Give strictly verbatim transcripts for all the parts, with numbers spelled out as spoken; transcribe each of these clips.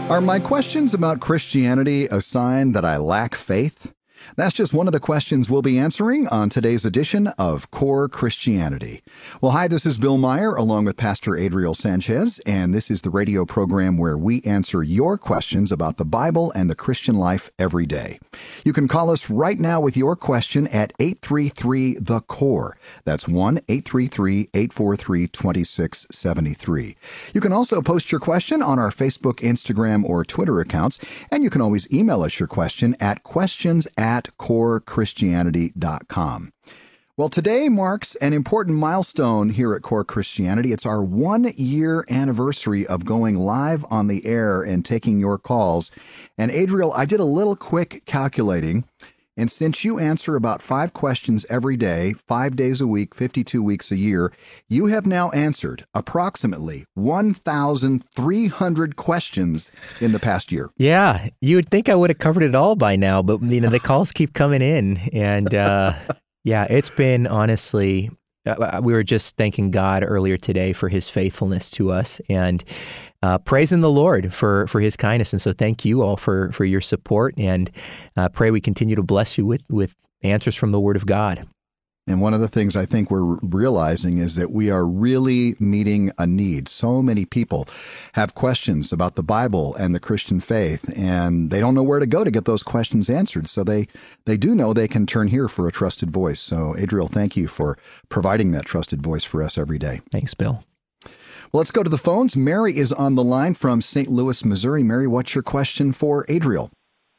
Are my questions about Christianity a sign that I lack faith? That's just one of the questions we'll be answering on today's edition of Core Christianity. Well, hi, this is Bill Meyer along with Pastor Adriel Sanchez, and this is the radio program where we answer your questions about the Bible and the Christian life every day. You can call us right now with your question at eight three three, the C O R E. That's one eight three three, eight four three, two six seven three. You can also post your question on our Facebook, Instagram, or Twitter accounts, and you can always email us your question at questions at at core christianity dot com. Well, today marks an important milestone here at Core Christianity. It's our one-year anniversary of going live on the air and taking your calls. And Adriel, I did a little quick calculating, and since you answer about five questions every day, five days a week, fifty-two weeks a year, you have now answered approximately one thousand three hundred questions in the past year. Yeah, you would think I would have covered it all by now, but you know the calls keep coming in, and uh, yeah, it's been honestly. Uh, we were just thanking God earlier today for His faithfulness to us, and uh, praising the Lord for, for His kindness. And so, thank you all for for your support, and uh, pray we continue to bless you with with answers from the Word of God. And one of the things I think we're realizing is that we are really meeting a need. So many people have questions about the Bible and the Christian faith, and they don't know where to go to get those questions answered. So they, they do know they can turn here for a trusted voice. So, Adriel, thank you for providing that trusted voice for us every day. Thanks, Bill. Well, let's go to the phones. Mary is on the line from Saint Louis, Missouri. Mary, what's your question for Adriel?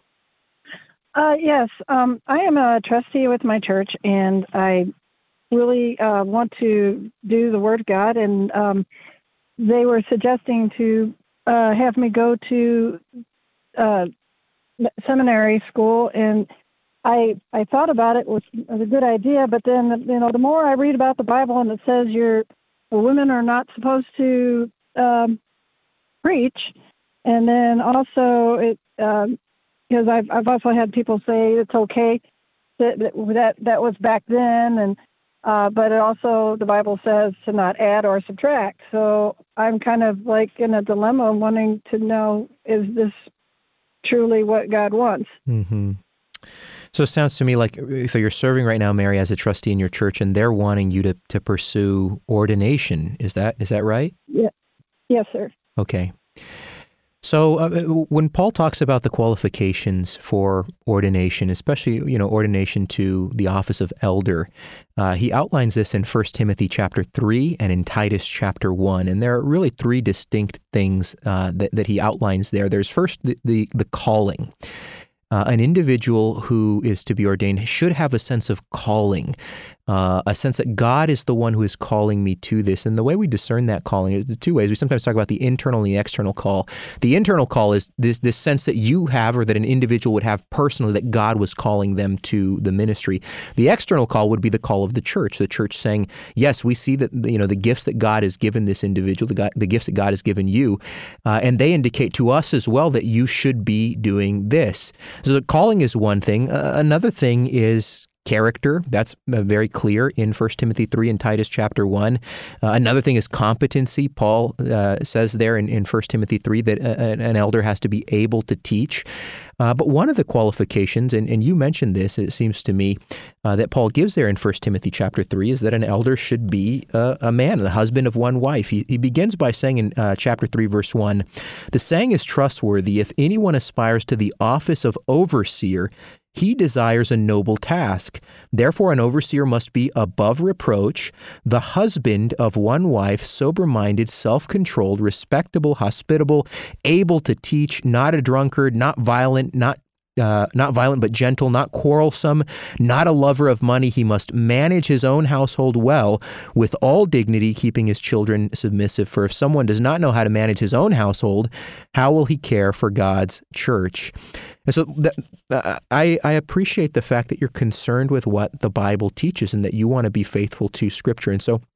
Uh, yes, um, I am a trustee with my church, and I really uh, want to do the Word of God, and um, they were suggesting to uh, have me go to uh, seminary school, and I I thought about it was, was a good idea, but then, you know, the more I read about the Bible, and it says you're women are not supposed to um, preach, and then also it. Um, Because I've I've also had people say it's okay that that that was back then, and uh, but it also the Bible says to not add or subtract. So I'm kind of like in a dilemma, wanting to know, is this truly what God wants? Mm-hmm. So it sounds to me like so you're serving right now, Mary, as a trustee in your church, and they're wanting you to to pursue ordination. Is that is that right? Yeah. Yes, sir. Okay. So uh, when Paul talks about the qualifications for ordination, especially, you know, ordination to the office of elder, uh, he outlines this in First Timothy chapter three and in Titus chapter one. And there are really three distinct things uh, that, that he outlines there. There's first the, the, the calling. Uh, an individual who is to be ordained should have a sense of calling, uh, a sense that God is the one who is calling me to this. And the way we discern that calling is the two ways. We sometimes talk about the internal and the external call. The internal call is this this sense that you have or that an individual would have personally that God was calling them to the ministry. The external call would be the call of the church, the church saying, yes, we see that, you know, the gifts that God has given this individual, the, God, the gifts that God has given you, uh, and they indicate to us as well that you should be doing this. So the calling is one thing. Uh, another thing is character. That's uh, very clear in First Timothy three and Titus chapter one. Uh, another thing is competency. Paul uh, says there in, in First Timothy three that a, an elder has to be able to teach. Uh, but one of the qualifications, and, and you mentioned this, it seems to me, uh, that Paul gives there in First Timothy chapter three is that an elder should be a, a man, the husband of one wife. He, he begins by saying in uh, chapter three, verse one, the saying is trustworthy. If anyone aspires to the office of overseer, he desires a noble task. Therefore, an overseer must be above reproach, the husband of one wife, sober-minded, self-controlled, respectable, hospitable, able to teach, not a drunkard, not violent, not Uh, not violent but gentle, not quarrelsome, not a lover of money. He must manage his own household well with all dignity, keeping his children submissive. For if someone does not know how to manage his own household, how will he care for God's church? And so that, uh, I, I appreciate the fact that you're concerned with what the Bible teaches and that you want to be faithful to Scripture. And so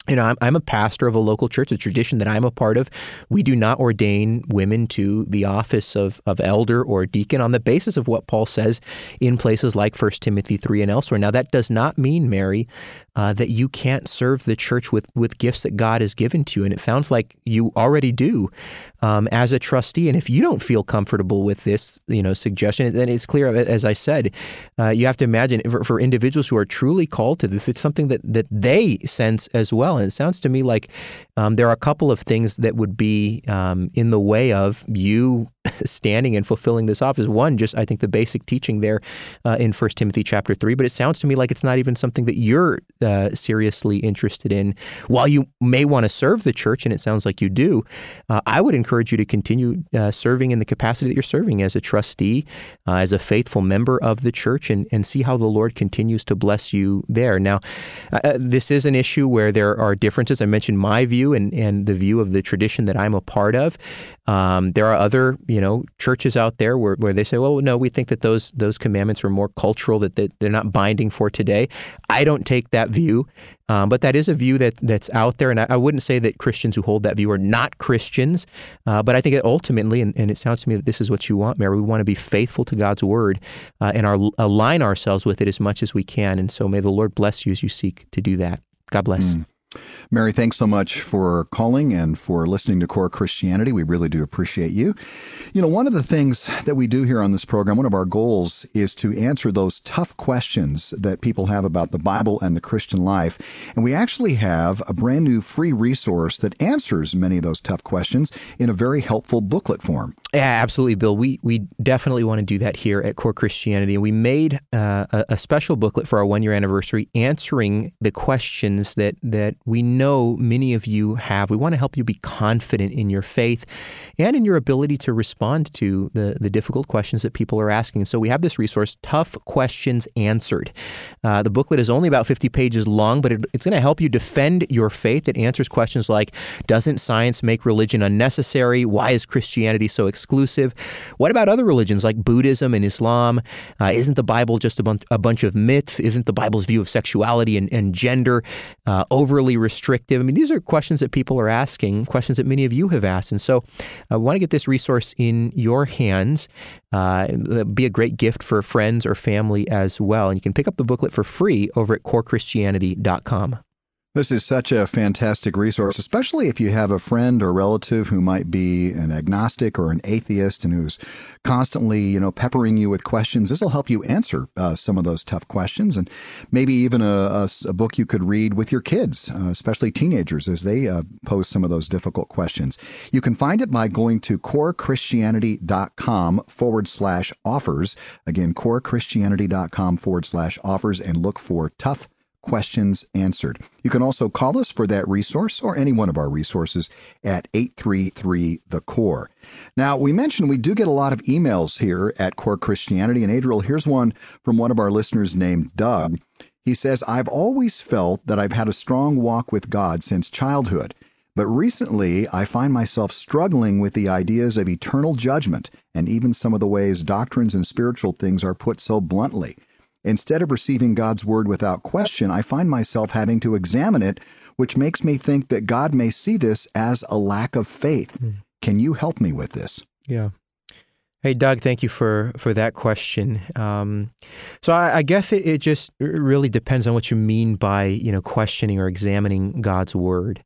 You know, I'm, I'm a pastor of a local church, a tradition that I'm a part of. We do not ordain women to the office of, of elder or deacon on the basis of what Paul says in places like First Timothy three and elsewhere. Now, that does not mean, Mary, uh, that you can't serve the church with, with gifts that God has given to you. And it sounds like you already do um, as a trustee. And if you don't feel comfortable with this, you know, suggestion, then it's clear, as I said, uh, you have to imagine for, for individuals who are truly called to this, it's something that, that they sense as well. And it sounds to me like um, there are a couple of things that would be um, in the way of you standing and fulfilling this office. One, just I think the basic teaching there uh, in First Timothy chapter three, but it sounds to me like it's not even something that you're uh, seriously interested in. While you may want to serve the church, and it sounds like you do, uh, I would encourage you to continue uh, serving in the capacity that you're serving as a trustee, uh, as a faithful member of the church, and, and see how the Lord continues to bless you there. Now, uh, this is an issue where there are differences. I mentioned my view and, and the view of the tradition that I'm a part of. Um, there are other, you know, churches out there where, where they say, well, no, we think that those those commandments are more cultural, that, that they're not binding for today. I don't take that view, um, but that is a view that that's out there. And I, I wouldn't say that Christians who hold that view are not Christians, uh, but I think it ultimately, and, and it sounds to me that this is what you want, Mary, we want to be faithful to God's word uh, and our, align ourselves with it as much as we can. And so may the Lord bless you as you seek to do that. God bless. Mm. Mary, thanks so much for calling and for listening to Core Christianity. We really do appreciate you. You know, one of the things that we do here on this program, one of our goals is to answer those tough questions that people have about the Bible and the Christian life. And we actually have a brand new free resource that answers many of those tough questions in a very helpful booklet form. Yeah, absolutely, Bill. We we definitely want to do that here at Core Christianity. And we made uh, a, a special booklet for our one-year anniversary answering the questions that, that we know many of you have. We want to help you be confident in your faith and in your ability to respond to the, the difficult questions that people are asking. So we have this resource, Tough Questions Answered. Uh, the booklet is only about fifty pages long, but it, it's going to help you defend your faith. It answers questions like, doesn't science make religion unnecessary? Why is Christianity so exclusive? What about other religions like Buddhism and Islam? Uh, isn't the Bible just a, bun- a bunch of myths? Isn't the Bible's view of sexuality and, and gender uh, overly restrictive? I mean, these are questions that people are asking, questions that many of you have asked. And so I want to get this resource in your hands. Uh, it'd be a great gift for friends or family as well. And you can pick up the booklet for free over at core christianity dot com. This is such a fantastic resource, especially if you have a friend or relative who might be an agnostic or an atheist and who's constantly, you know, peppering you with questions. This will help you answer uh, some of those tough questions, and maybe even a, a, a book you could read with your kids, uh, especially teenagers, as they uh, pose some of those difficult questions. You can find it by going to core christianity dot com forward slash offers. Again, core christianity dot com forward slash offers, and look for Tough Questions Answered. You can also call us for that resource or any one of our resources at eight three three, the core. Now, we mentioned we do get a lot of emails here at Core Christianity, and Adriel, here's one from one of our listeners named Doug. He says, I've always felt that I've had a strong walk with God since childhood, but recently I find myself struggling with the ideas of eternal judgment and even some of the ways doctrines and spiritual things are put so bluntly. Instead of receiving God's word without question, I find myself having to examine it, which makes me think that God may see this as a lack of faith. Mm. Can you help me with this? Yeah. Hey, Doug, thank you for, for that question. Um, so I, I guess it, it just really depends on what you mean by, you know, questioning or examining God's word.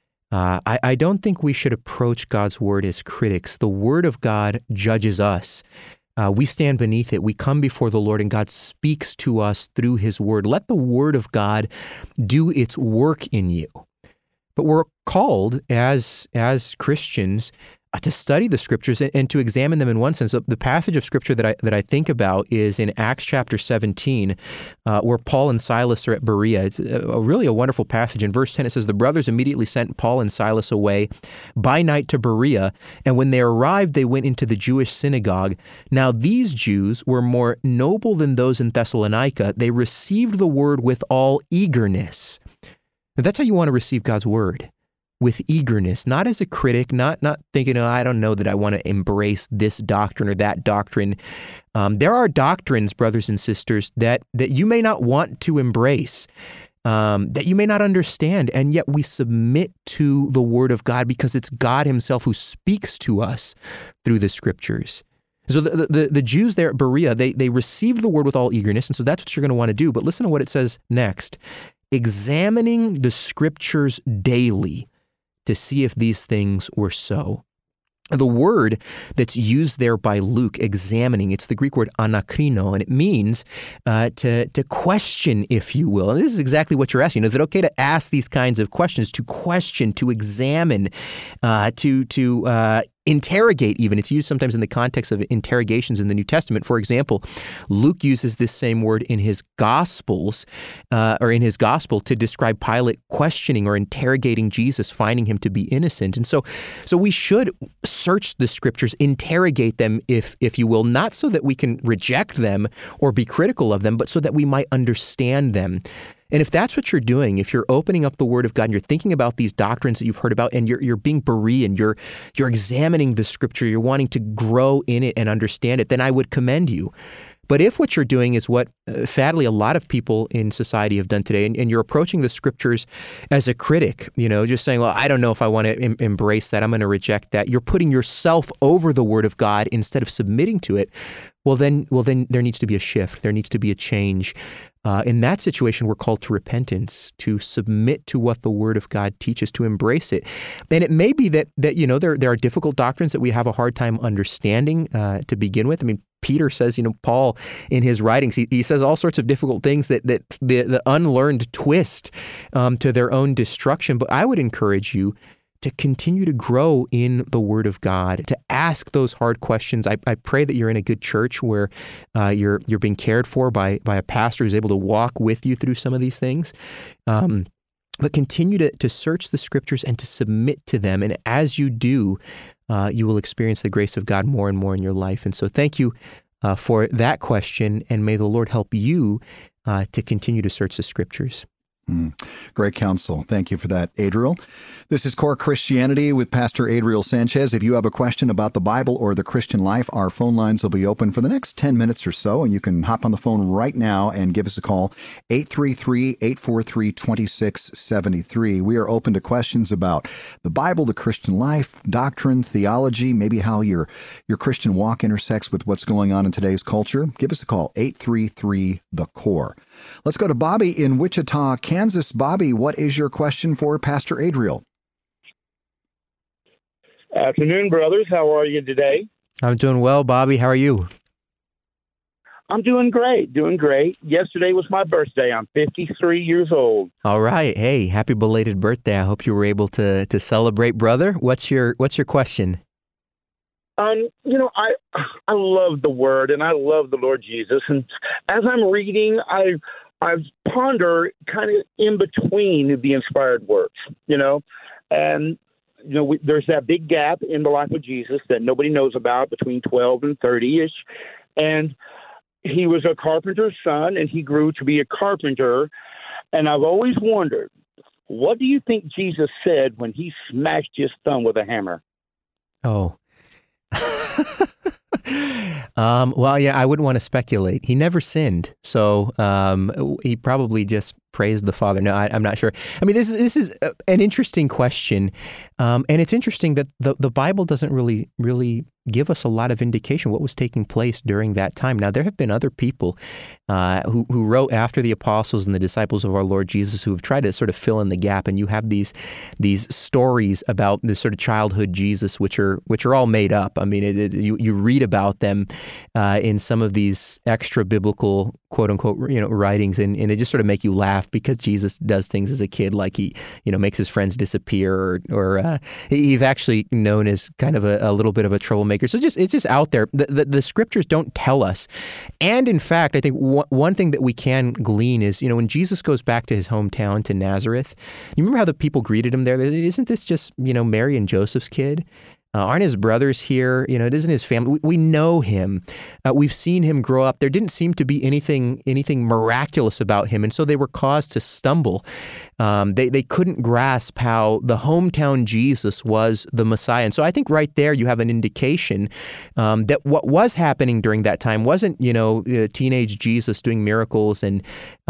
Uh, I, I don't think we should approach God's word as critics. The word of God judges us. Uh, we stand beneath it. We come before the Lord, and God speaks to us through his word. Let the word of God do its work in you. But we're called as, as Christians uh, to study the scriptures and, and to examine them in one sense. The passage of scripture that I that I think about is in Acts chapter seventeen, uh, where Paul and Silas are at Berea. It's a, a really a wonderful passage. In verse ten, it says, the brothers immediately sent Paul and Silas away by night to Berea, and when they arrived, they went into the Jewish synagogue. Now these Jews were more noble than those in Thessalonica. They received the word with all eagerness. Now, that's how you want to receive God's word. With eagerness, not as a critic, not not thinking, oh, I don't know that I want to embrace this doctrine or that doctrine. Um, there are doctrines, brothers and sisters, that that you may not want to embrace. um, that you may not understand, and yet we submit to the Word of God because it's God Himself who speaks to us through the Scriptures. So the, the, the Jews there at Berea, they, they received the Word with all eagerness, and so that's what you're going to want to do. But listen to what it says next. Examining the Scriptures daily to see if these things were so. The word that's used there by Luke, examining, it's the Greek word anakrino, and it means uh, to, to question, if you will. And this is exactly what you're asking. Is it okay to ask these kinds of questions, to question, to examine, uh, to, to uh, interrogate even? It's used sometimes in the context of interrogations in the New Testament. For example, Luke uses this same word in his Gospels, uh, or in his Gospel, to describe Pilate questioning or interrogating Jesus, finding him to be innocent. And so, so we should search the Scriptures, interrogate them, if if you will, not so that we can reject them or be critical of them, but so that we might understand them. And if that's what you're doing, if you're opening up the Word of God and you're thinking about these doctrines that you've heard about, and you're you're being Berean, you're you're examining the Scripture, you're wanting to grow in it and understand it, then I would commend you. But if what you're doing is what, uh, sadly, a lot of people in society have done today, and, and you're approaching the Scriptures as a critic, you know, just saying, well, I don't know if I want to em- embrace that, I'm going to reject that. You're putting yourself over the Word of God instead of submitting to it. Well, then, well, then there needs to be a shift. There needs to be a change. Uh, in that situation, we're called to repentance, to submit to what the Word of God teaches, to embrace it. And it may be that, that you know, there, there are difficult doctrines that we have a hard time understanding uh, to begin with. I mean, Peter says, you know, Paul in his writings, he, he says all sorts of difficult things that, that the, the unlearned twist um, to their own destruction. But I would encourage you to continue to grow in the Word of God, to ask those hard questions. I, I pray that you're in a good church where uh, you're you're being cared for by by a pastor who's able to walk with you through some of these things. Um, but continue to, to search the Scriptures and to submit to them. And as you do, uh, you will experience the grace of God more and more in your life. And so thank you uh, for that question, and may the Lord help you uh, to continue to search the Scriptures. Mm, great counsel. Thank you for that, Adriel. This is Core Christianity with Pastor Adriel Sanchez. If you have a question about the Bible or the Christian life, our phone lines will be open for the next ten minutes or so, and you can hop on the phone right now and give us a call, eight three three, eight four three, two six seven three. We are open to questions about the Bible, the Christian life, doctrine, theology, maybe how your, your Christian walk intersects with what's going on in today's culture. Give us a call, eight three three, the core. Let's go to Bobby in Wichita, Kansas. Bobby, what is your question for Pastor Adriel? Afternoon, brothers. How are you today? I'm doing well, Bobby. How are you? I'm doing great, doing great. Yesterday was my birthday. I'm fifty-three years old. All right. Hey, happy belated birthday. I hope you were able to to celebrate, brother. What's your what's your question? Um, you know, I I love the Word and I love the Lord Jesus. And as I'm reading, I I ponder kind of in between the inspired words, you know, and you know, we, there's that big gap in the life of Jesus that nobody knows about between twelve and thirty-ish. And he was a carpenter's son, and he grew to be a carpenter. And I've always wondered, what do you think Jesus said when he smashed his thumb with a hammer? Oh. um, well, yeah, I wouldn't want to speculate. He never sinned, so um, he probably just praised the Father. No, I, I'm not sure. I mean, this is this is an interesting question, um, and it's interesting that the the Bible doesn't really really give us a lot of indication what was taking place during that time. Now, there have been other people uh, who who wrote after the apostles and the disciples of our Lord Jesus who have tried to sort of fill in the gap, and you have these these stories about this sort of childhood Jesus, which are which are all made up. I mean, it, it, you you read about them uh, in some of these extra biblical quote unquote you know writings, and, and they just sort of make you laugh because Jesus does things as a kid, like he you know makes his friends disappear, or or uh, he's actually known as kind of a, a little bit of a troublemaker. So just it's just out there. The, the, the Scriptures don't tell us. And in fact, I think w- one thing that we can glean is, you know, when Jesus goes back to his hometown, to Nazareth, you remember how the people greeted him there? Isn't this just, you know, Mary and Joseph's kid? Uh, aren't his brothers here? You know, it isn't his family. We, we know him. Uh, we've seen him grow up. There didn't seem to be anything anything miraculous about him, and so they were caused to stumble. Um, they they couldn't grasp how the hometown Jesus was the Messiah. And so I think right there you have an indication um, that what was happening during that time wasn't, you know, uh, teenage Jesus doing miracles and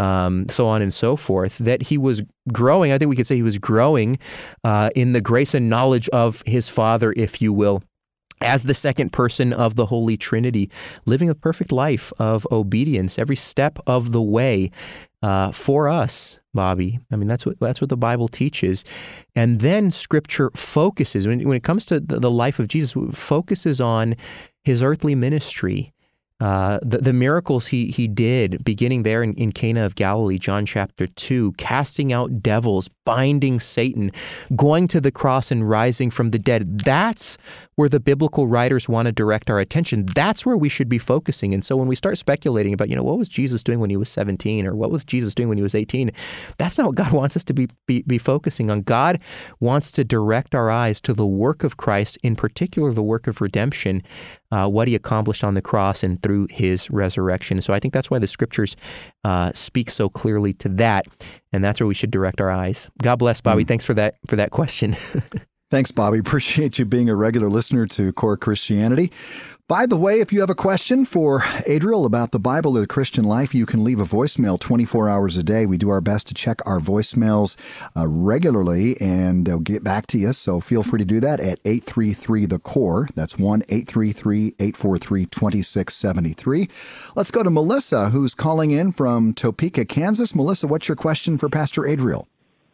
um, so on and so forth, that he was growing. I think we could say he was growing uh, in the grace and knowledge of his Father, if you will, as the second person of the Holy Trinity, living a perfect life of obedience every step of the way uh, for us, Bobby. I mean, that's what that's what the Bible teaches. And then Scripture focuses, when, when it comes to the, the life of Jesus, focuses on his earthly ministry. Uh, the, the miracles he he did, beginning there in, in Cana of Galilee, John chapter two, casting out devils, binding Satan, going to the cross and rising from the dead. That's where the biblical writers want to direct our attention. That's where we should be focusing. And so when we start speculating about, you know, what was Jesus doing when he was seventeen, or what was Jesus doing when he was eighteen, that's not what God wants us to be, be, be focusing on. God wants to direct our eyes to the work of Christ, in particular the work of redemption, uh, what he accomplished on the cross and through his resurrection. So I think that's why the Scriptures uh, speak so clearly to that, and that's where we should direct our eyes. God bless, Bobby. Mm. Thanks for that for that question. Thanks, Bobby. Appreciate you being a regular listener to Core Christianity. By the way, if you have a question for Adriel about the Bible or the Christian life, you can leave a voicemail twenty-four hours a day. We do our best to check our voicemails uh, regularly, and they'll get back to you. So feel free to do that at eight three three, the core. That's one eight three three, eight four three, two six seven three. Let's go to Melissa, who's calling in from Topeka, Kansas. Melissa, what's your question for Pastor Adriel?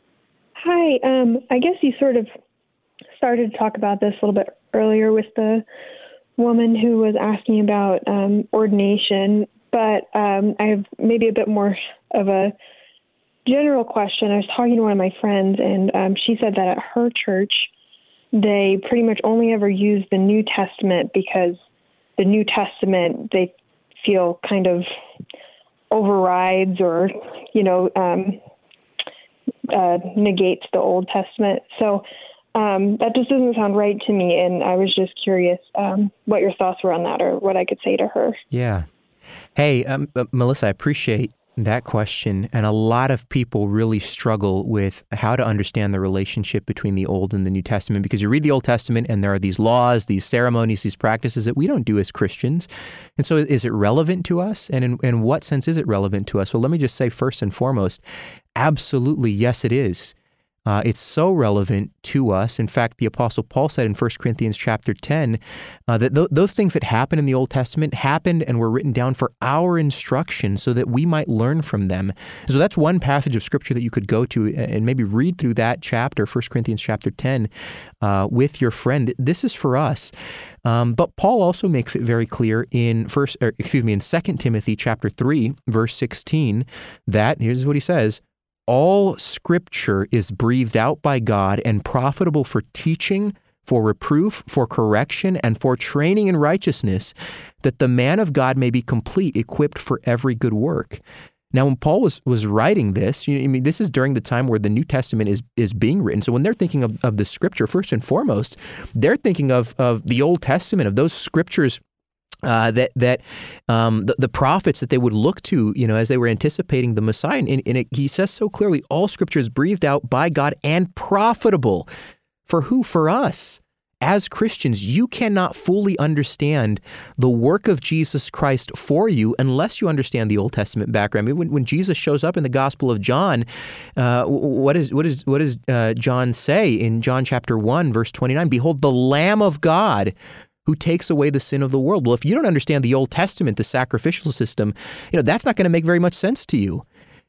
Hi. Um, I guess you sort of started to talk about this a little bit earlier with the woman who was asking about um, ordination, but um, I have maybe a bit more of a general question. I was talking to one of my friends, and um, she said that at her church, they pretty much only ever use the New Testament because the New Testament, they feel kind of overrides or, you know, um, uh, negates the Old Testament. So Um, that just doesn't sound right to me, and I was just curious um, what your thoughts were on that, or what I could say to her. Yeah. Hey, um, uh, Melissa, I appreciate that question, and a lot of people really struggle with how to understand the relationship between the Old and the New Testament, because you read the Old Testament and there are these laws, these ceremonies, these practices that we don't do as Christians. And so is it relevant to us? And in, in what sense is it relevant to us? Well, let me just say first and foremost, absolutely, yes, it is. Uh, it's so relevant to us. In fact, the Apostle Paul said in First Corinthians chapter ten uh, that th- those things that happened in the Old Testament happened and were written down for our instruction so that we might learn from them. So that's one passage of Scripture that you could go to and maybe read through that chapter, First Corinthians chapter ten, uh, with your friend. This is for us. Um, but Paul also makes it very clear in first, or excuse me, in Second Timothy chapter three, verse sixteen, that here's what he says: all Scripture is breathed out by God and profitable for teaching, for reproof, for correction, and for training in righteousness, that the man of God may be complete, equipped for every good work. Now, when Paul was was writing this, you know, I mean, this is during the time where the New Testament is is being written. So when they're thinking of, of the Scripture, first and foremost, they're thinking of of the Old Testament, of those Scriptures Uh, that that um, the, the prophets that they would look to, you know, as they were anticipating the Messiah. And, and it, he says so clearly, all Scripture is breathed out by God and profitable. For who? For us. As Christians, you cannot fully understand the work of Jesus Christ for you unless you understand the Old Testament background. I mean, when, when Jesus shows up in the Gospel of John, uh, what is what is what does uh, John say in John chapter one, verse twenty-nine? Behold, the Lamb of God who takes away the sin of the world. Well, if you don't understand the Old Testament, the sacrificial system, you know, that's not going to make very much sense to you.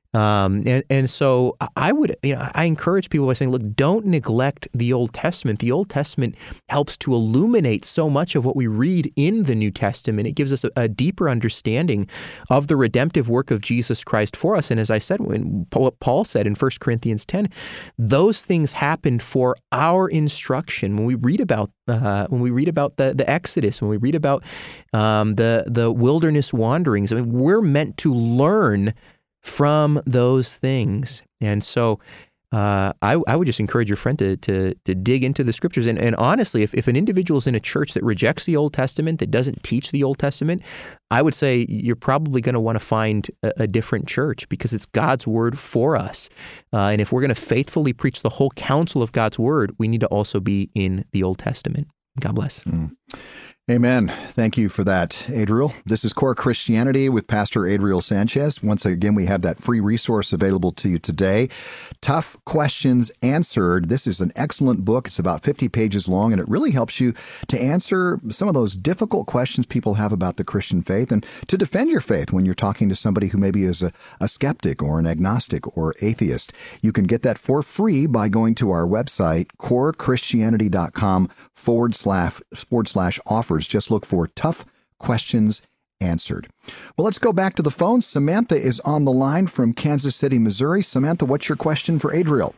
Um, and, and so I would, you know, I encourage people by saying, look, don't neglect the Old Testament. The Old Testament helps to illuminate so much of what we read in the New Testament. It gives us a, a deeper understanding of the redemptive work of Jesus Christ for us. And as I said, when Paul said in First Corinthians ten, those things happened for our instruction. When we read about uh, when we read about the, the Exodus, when we read about um, the the wilderness wanderings, I mean, we're meant to learn from those things. And so uh, I, I would just encourage your friend to to, to dig into the Scriptures. And, and honestly, if, if an individual is in a church that rejects the Old Testament, that doesn't teach the Old Testament, I would say you're probably going to want to find a, a different church, because it's God's Word for us. Uh, and if we're going to faithfully preach the whole counsel of God's Word, we need to also be in the Old Testament. God bless. Mm. Amen. Thank you for that, Adriel. This is Core Christianity with Pastor Adriel Sanchez. Once again, we have that free resource available to you today. Tough Questions Answered. This is an excellent book. It's about fifty pages long, and it really helps you to answer some of those difficult questions people have about the Christian faith and to defend your faith when you're talking to somebody who maybe is a, a skeptic or an agnostic or atheist. You can get that for free by going to our website, corechristianity.com forward slash forward slash offers. Just look for Tough Questions Answered. Well, let's go back to the phone. Samantha is on the line from Kansas City, Missouri. Samantha, what's your question for Adriel?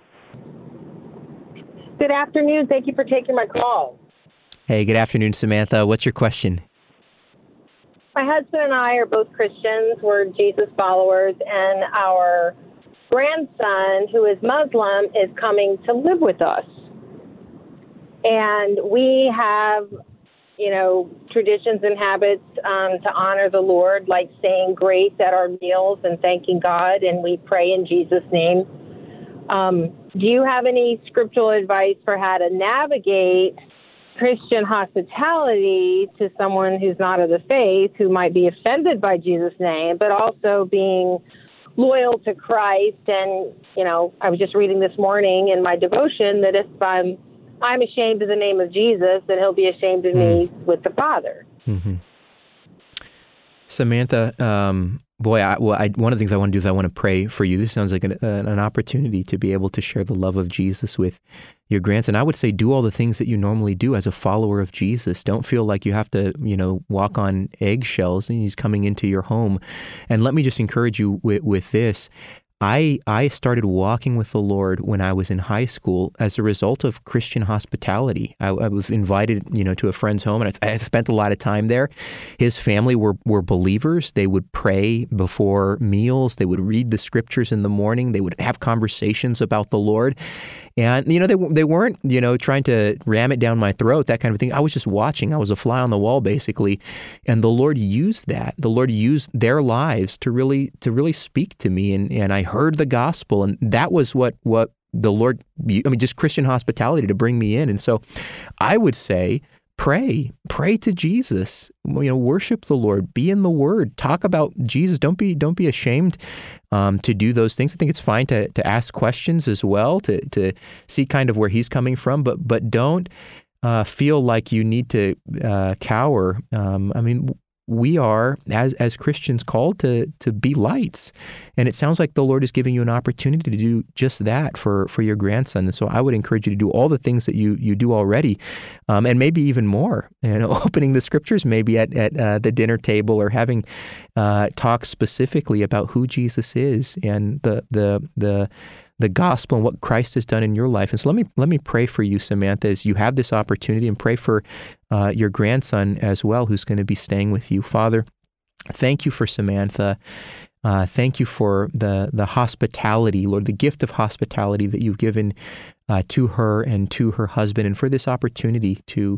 Good afternoon. Thank you for taking my call. Hey, good afternoon, Samantha. What's your question? My husband and I are both Christians. We're Jesus followers, and our grandson, who is Muslim, is coming to live with us. And we have, you know, traditions and habits um, to honor the Lord, like saying grace at our meals and thanking God, and we pray in Jesus' name. Um, do you have any scriptural advice for how to navigate Christian hospitality to someone who's not of the faith, who might be offended by Jesus' name, but also being loyal to Christ? And, you know, I was just reading this morning in my devotion that if I'm I'm ashamed of the name of Jesus, then he'll be ashamed of me mm. with the Father. Mm-hmm. Samantha, um, boy, I, well, I, one of the things I want to do is I want to pray for you. This sounds like an, uh, an opportunity to be able to share the love of Jesus with your grandson. I would say do all the things that you normally do as a follower of Jesus. Don't feel like you have to, you know, walk on eggshells and he's coming into your home. And let me just encourage you with, with this. I I started walking with the Lord when I was in high school as a result of Christian hospitality. I, I was invited, you know, to a friend's home, and I, I spent a lot of time there. His family were were believers. They would pray before meals. They would read the scriptures in the morning. They would have conversations about the Lord. And, you know, they they weren't, you know, trying to ram it down my throat, that kind of thing. I was just watching. I was a fly on the wall, basically. And the Lord used that. The Lord used their lives to really to really speak to me. And, and I heard the gospel. And that was what, what the Lord, I mean, just Christian hospitality to bring me in. And so I would say, pray, pray to Jesus, you know, worship the Lord, be in the Word, talk about Jesus. Don't be, don't be ashamed um, to do those things. I think it's fine to, to ask questions as well, to, to see kind of where he's coming from, but, but don't uh, feel like you need to uh, cower. Um, I mean, we are, as as Christians, called to to be lights. And it sounds like the Lord is giving you an opportunity to do just that for, for your grandson. And so I would encourage you to do all the things that you you do already, um, and maybe even more. You know, opening the scriptures maybe at, at uh, the dinner table, or having uh, talks specifically about who Jesus is and the the the the gospel and what Christ has done in your life. And so let me let me pray for you, Samantha, as you have this opportunity, and pray for uh, your grandson as well, who's going to be staying with you. Father, thank you for Samantha. Uh, thank you for the the hospitality, Lord, the gift of hospitality that you've given uh, to her and to her husband, and for this opportunity to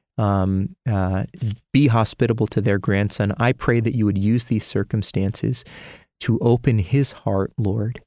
um, uh, be hospitable to their grandson. I pray that you would use these circumstances to open his heart, Lord,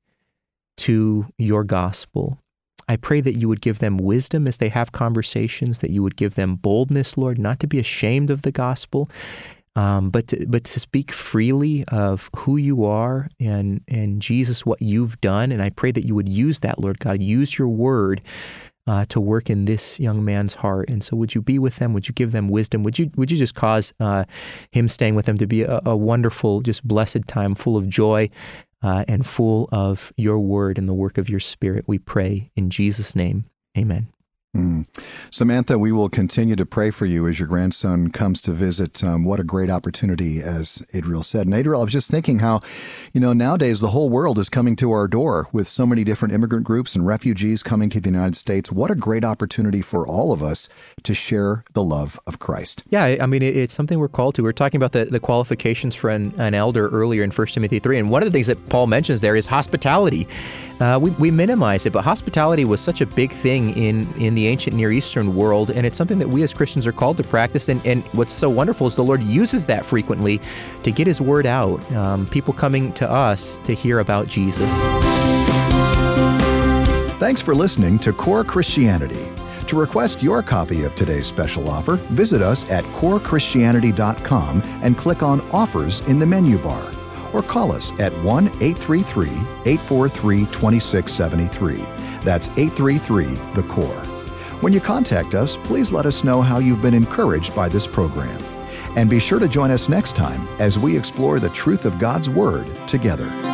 to your gospel. I pray that you would give them wisdom as they have conversations, that you would give them boldness, Lord, not to be ashamed of the gospel, um, but to, but to speak freely of who you are and, and Jesus, what you've done. And I pray that you would use that, Lord God, use your word uh, to work in this young man's heart. And so would you be with them? Would you give them wisdom? Would you would you just cause uh, him staying with them to be a, a wonderful, just blessed time full of joy, Uh, and full of your word and the work of your Spirit, we pray in Jesus' name. Amen. Mm. Samantha, we will continue to pray for you as your grandson comes to visit. Um, what a great opportunity, as Adriel said. And Adriel, I was just thinking how, you know, nowadays the whole world is coming to our door with so many different immigrant groups and refugees coming to the United States. What a great opportunity for all of us to share the love of Christ. Yeah, I mean, it, it's something we're called to. We were talking about the, the qualifications for an, an elder earlier in First Timothy three, and one of the things that Paul mentions there is hospitality. Uh, we, we minimize it, but hospitality was such a big thing in, in the ancient Near Eastern world, and it's something that we as Christians are called to practice. And, and what's so wonderful is the Lord uses that frequently to get his word out, um, people coming to us to hear about Jesus. Thanks for listening to Core Christianity. To request your copy of today's special offer, visit us at core christianity dot com and click on Offers in the menu bar. Or call us at one eight three three, eight four three, two six seven three. That's eight three three, the core. When you contact us, please let us know how you've been encouraged by this program. And be sure to join us next time as we explore the truth of God's Word together.